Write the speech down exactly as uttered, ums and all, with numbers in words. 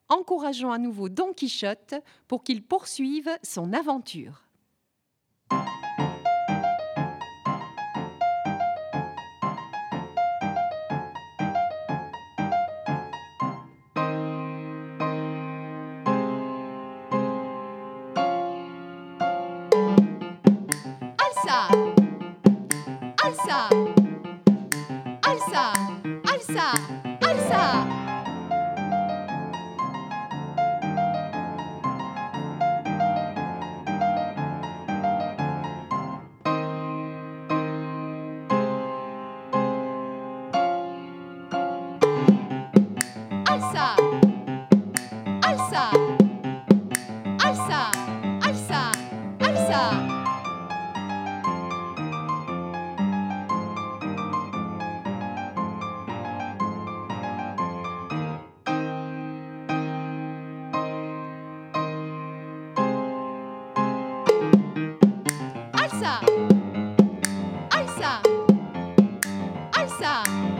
Encourageons à nouveau Don Quichotte pour qu'il poursuive son aventure. Alça! Alça! Alça! Alça! Alça! Alça! Alça! Alça! Alça! Alça! Alça! Alça! Alça!